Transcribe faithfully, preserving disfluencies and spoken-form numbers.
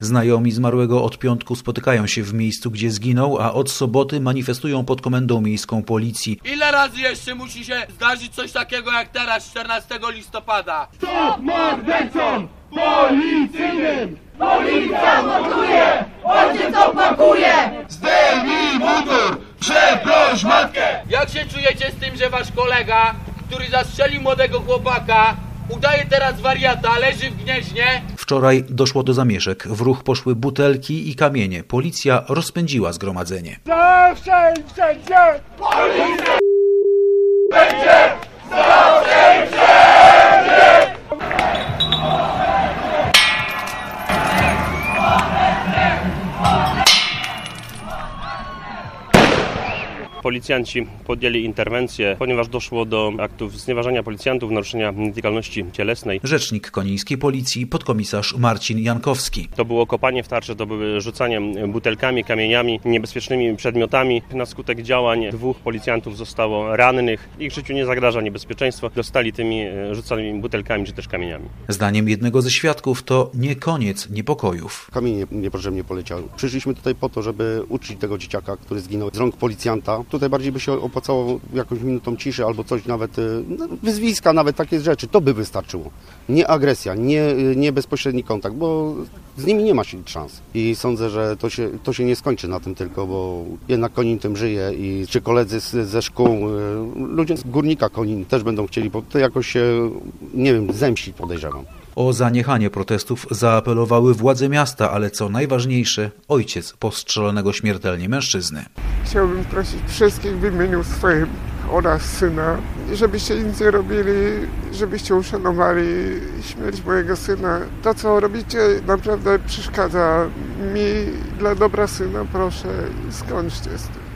Znajomi zmarłego od piątku spotykają się w miejscu, gdzie zginął, a od soboty manifestują pod komendą miejską policji. Ile razy jeszcze musi się zdarzyć coś takiego jak teraz, czternastego listopada? Stop mordercom policyjnym! Policja morduje! Ojciec opakuje! Zdejmij motor! Przeproś matkę! Jak się czujecie z tym, że wasz kolega, który zastrzelił młodego chłopaka, udaje teraz wariata, leży w Gnieźnie? Wczoraj doszło do zamieszek. W ruch poszły butelki i kamienie. Policja rozpędziła zgromadzenie. Zawsze i wszędzie! Policja będzie! Zawsze i wszędzie! Policjanci podjęli interwencję, ponieważ doszło do aktów znieważania policjantów, naruszenia nietykalności cielesnej. Rzecznik konińskiej policji, podkomisarz Marcin Jankowski. To było kopanie w tarczy, to były rzucanie butelkami, kamieniami, niebezpiecznymi przedmiotami. Na skutek działań dwóch policjantów zostało rannych. Ich życiu nie zagraża niebezpieczeństwo. Dostali tymi rzucanymi butelkami czy też kamieniami. Zdaniem jednego ze świadków to nie koniec niepokojów. Kamienie niepotrzebnie poleciały. Przyszliśmy tutaj po to, żeby uczyć tego dzieciaka, który zginął z rąk policjanta. Tutaj bardziej by się opłacało jakąś minutą ciszy albo coś nawet, no, wyzwiska, nawet takie rzeczy. To by wystarczyło. Nie agresja, nie, nie bezpośredni kontakt, bo z nimi nie ma się szans. I sądzę, że to się, to się nie skończy na tym tylko, bo jednak Konin tym żyje i czy koledzy z, ze szkół, ludzie z Górnika Konin też będą chcieli, bo to jakoś się, nie wiem, zemścić podejrzewam. O zaniechanie protestów zaapelowały władze miasta, ale co najważniejsze, ojciec postrzelonego śmiertelnie mężczyzny. Chciałbym prosić wszystkich w imieniu swoim oraz syna, żebyście nic nie robili, żebyście uszanowali śmierć mojego syna. To, co robicie, naprawdę przeszkadza mi. Dla dobra syna, proszę, skończcie z tym.